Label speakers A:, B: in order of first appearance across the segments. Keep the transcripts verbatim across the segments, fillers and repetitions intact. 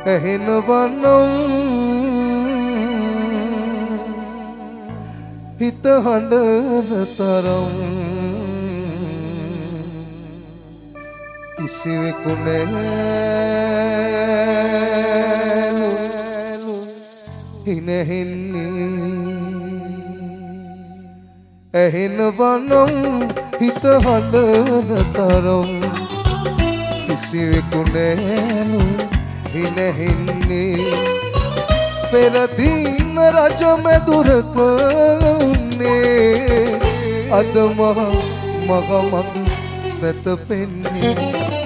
A: ඇහෙනවනම් හිත හඬන තරම් කිසිවෙකු නෑලු හිනැහෙන්නේ ඇහෙනවනම් හිත හඬන තරම් කිසිවෙකු නෑලු හිනැහෙන්නේ පෙරදීන රජ මැදුරක උන්නේ අද මහ මගමග සැතපෙන්නේ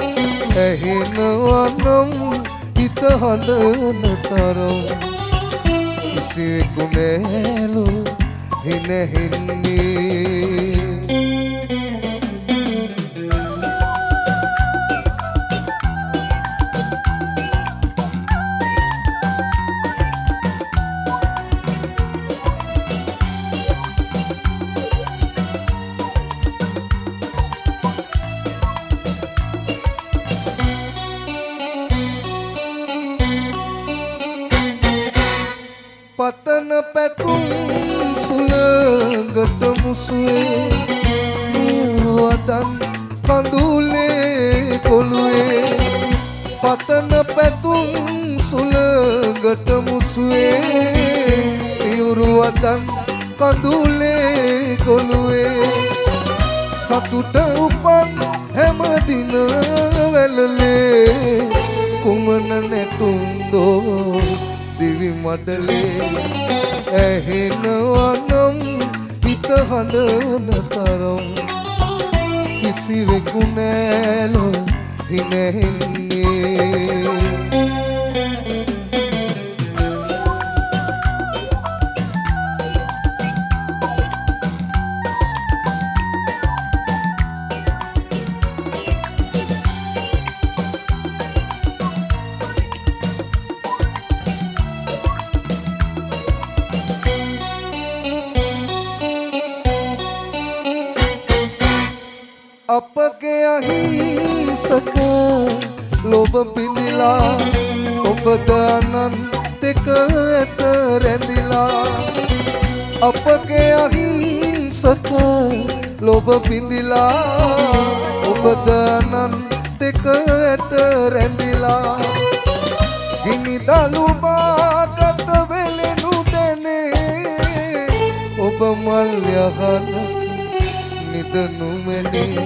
A: ඇහෙනවනම් හිත හඬන තරම් කිසිවෙකු නෑලු හිනැහෙන්නේ පතන පැතුම් සුළඟට මුසුවේ වදන් කඳුලේ කොළුවේ පතන පැතුම් සුළඟට මුසුවේ පියුරු වදන් කඳුලේ කොළුවේ සතුට උපන් හැම දින වැළලේ කුමන නැතුම් දෝ දිවි මඩලේ ඇහෙනවනම් හිත හඬන තරම් කිසිවෙකු නෑලු හිනැහෙන්නේ අපගේ අහිංසක ලොබ පිඳිලා ඔබ දානන්තක ඇත රැඳිලා අපගේ අහිංසක ලොබ පිඳිලා ඔබ දානන්තක ඇත රැඳිලා ගිනි දලු බාගත වෙලෙනු දැනේ ඔබ මල් යහන නිදනුමනේ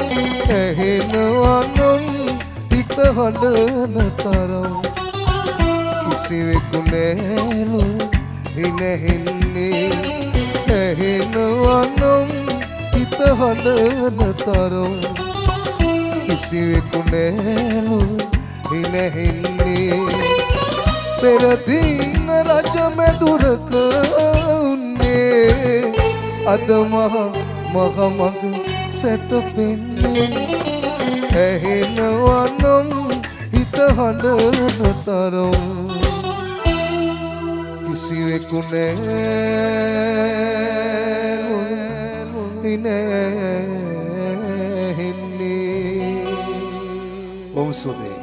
A: ඇහෙනවනම් හිත හඬන තරම් කිසිවෙකු නෑලු හිනැහෙන්නේ ඇහෙනවනම් හිත හඬන තරම් කිසිවෙකු නෑලු හිනැහෙන්නේ පෙරදීන රජ මැදුරක උන්නේ අද මහ මගමග සැතපෙන්නේ ඇහෙනවනම් හිත හඬන තරම් කිසිවෙකු නෑලු හිනැහෙන්නේ. ඔව් සුදේ